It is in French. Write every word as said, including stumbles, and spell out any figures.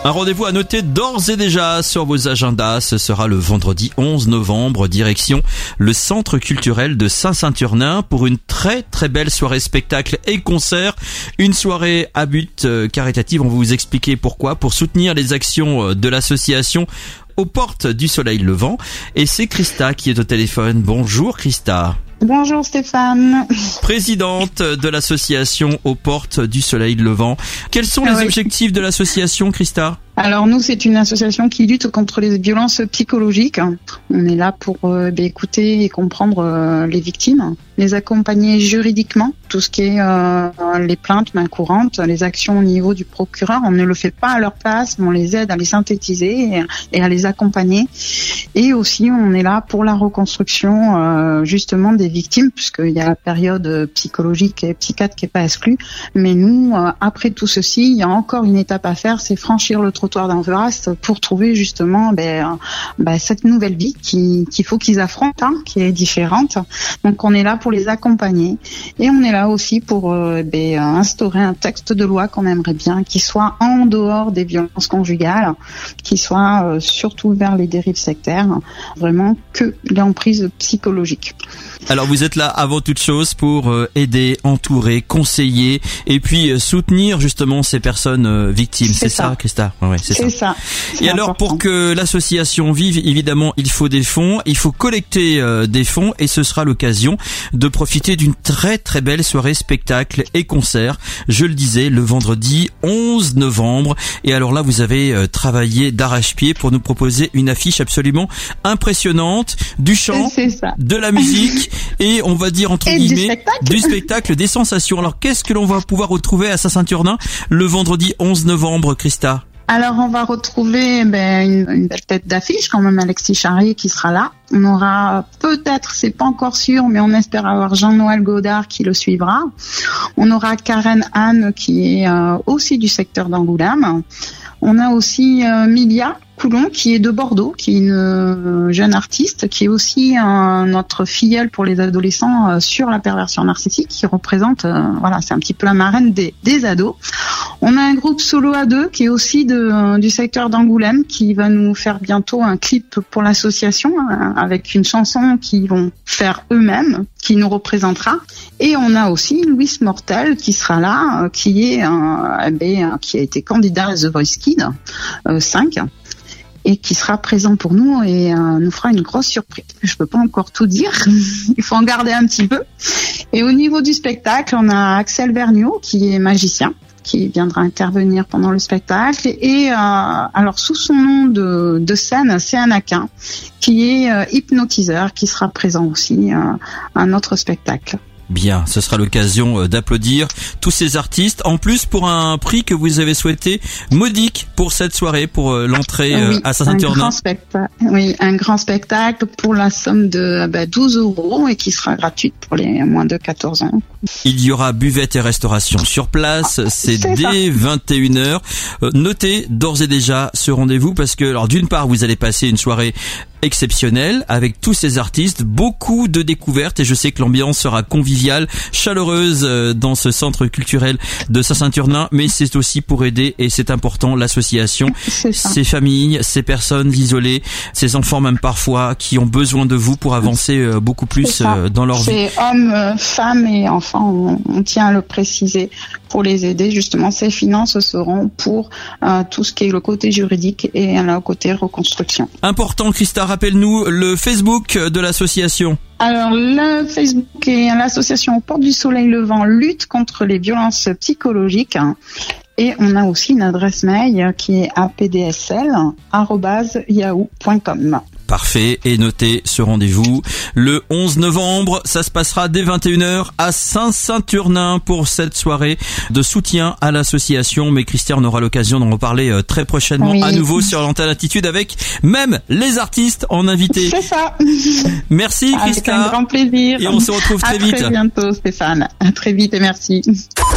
Un rendez-vous à noter d'ores et déjà sur vos agendas. Ce sera le vendredi onze novembre, direction le Centre culturel de Saint-Saturnin pour une très très belle soirée spectacle et concert. Une soirée à but caritatif, on va vous expliquer pourquoi, pour soutenir les actions de l'association Aux Portes du Soleil Levant. Et c'est Christa qui est au téléphone. Bonjour Christa. Bonjour Stéphane. Présidente de l'association Aux Portes du Soleil Levant. Quels sont les ah oui. objectifs de l'association, Christa ? Alors nous, c'est une association qui lutte contre les violences psychologiques. On est là pour euh, bah, écouter et comprendre euh, les victimes, les accompagner juridiquement, tout ce qui est euh, les plaintes, main courante, les actions au niveau du procureur. On ne le fait pas à leur place, mais on les aide à les synthétiser et, et à les accompagner. Et aussi, on est là pour la reconstruction euh, justement des victimes, puisqu'il y a la période psychologique et psychiatre qui n'est pas exclue. Mais nous, euh, après tout ceci, il y a encore une étape à faire, c'est franchir le trottoir d'Anvers pour trouver justement ben, ben, cette nouvelle vie qui, qu'il faut qu'ils affrontent, hein, qui est différente. Donc on est là pour les accompagner et on est là aussi pour euh, ben, instaurer un texte de loi qu'on aimerait bien, qui soit en dehors des violences conjugales, qui soit euh, surtout vers les dérives sectaires, vraiment que l'emprise psychologique. Alors vous êtes là avant toute chose pour euh, aider, entourer, conseiller et puis euh, soutenir justement ces personnes euh, victimes. C'est, c'est ça, ça, Christa. Ouais, ouais, c'est, c'est ça. ça. C'est et alors important. Pour que l'association vive, évidemment, il faut des fonds, il faut collecter euh, des fonds et ce sera l'occasion de profiter d'une très très belle soirée spectacle et concert. Je le disais, le vendredi onze novembre. Et alors là, vous avez euh, travaillé d'arrache-pied pour nous proposer une affiche absolument impressionnante, du chant, de la musique. Et on va dire entre et guillemets du spectacle. du spectacle, des sensations. Alors qu'est-ce que l'on va pouvoir retrouver à Saint-Saturnin le vendredi onze novembre, Christa ? Alors on va retrouver ben, une, une belle tête d'affiche quand même, Alexis Charrier qui sera là. On aura peut-être, c'est pas encore sûr, mais on espère avoir Jean-Noël Godard qui le suivra. On aura Karen Anne qui est euh, aussi du secteur d'Angoulême. On a aussi euh, Milia Coulon qui est de Bordeaux, qui est une euh, jeune artiste, qui est aussi euh, notre filleule pour les adolescents euh, sur la perversion narcissique, qui représente, euh, voilà, c'est un petit peu la marraine des, des ados. On a un groupe solo à deux qui est aussi de, euh, du secteur d'Angoulême, qui va nous faire bientôt un clip pour l'association, hein, avec une chanson qu'ils vont faire eux-mêmes, qui nous représentera. Et on a aussi Louis Mortel qui sera là, euh, qui est euh, eh bien, qui a été candidat à The Voice Kids euh, cinq. Et qui sera présent pour nous et euh, nous fera une grosse surprise. Je peux pas encore tout dire, il faut en garder un petit peu. Et au niveau du spectacle, on a Axel Vergniaud qui est magicien, qui viendra intervenir pendant le spectacle. Et euh, alors sous son nom de, de scène, c'est Anakin, qui est euh, hypnotiseur, qui sera présent aussi euh, à notre spectacle. Bien, ce sera l'occasion d'applaudir tous ces artistes. En plus, pour un prix que vous avez souhaité modique pour cette soirée, pour l'entrée oui, à Saint-Saturnin. Un grand spectacle. Oui, un grand spectacle pour la somme de bah, douze euros et qui sera gratuite pour les moins de quatorze ans. Il y aura buvette et restauration sur place. C'est, c'est dès ça. vingt et une heures. Euh, notez d'ores et déjà ce rendez-vous parce que, alors d'une part, vous allez passer une soirée exceptionnelle avec tous ces artistes, beaucoup de découvertes et je sais que l'ambiance sera conviviale, chaleureuse dans ce centre culturel de Saint-Saturnin, mais c'est aussi pour aider et c'est important l'association, ces familles, ces personnes isolées, ces enfants même parfois qui ont besoin de vous pour avancer beaucoup plus dans leur c'est vie. C'est hommes, femmes et enfants, on, on tient à le préciser pour les aider. Justement, ces finances seront pour euh, tout ce qui est le côté juridique et le côté reconstruction. Important, Christa, rappelle-nous le Facebook de l'association. Alors, le Facebook et l'association Aux Portes du Soleil Levant lutte contre les violences psychologiques. Et on a aussi une adresse mail qui est a p d s l arobase yahoo point com. Parfait, et notez ce rendez-vous le onze novembre, ça se passera dès vingt et une heures à Saint-Saturnin pour cette soirée de soutien à l'association. Mais Christian, on aura l'occasion d'en reparler très prochainement oui. à nouveau sur l'antenne Attitude avec même les artistes en invité. C'est ça. Merci Christian. Avec un grand plaisir. Et on se retrouve très à vite. À très bientôt Stéphane. À très vite et merci.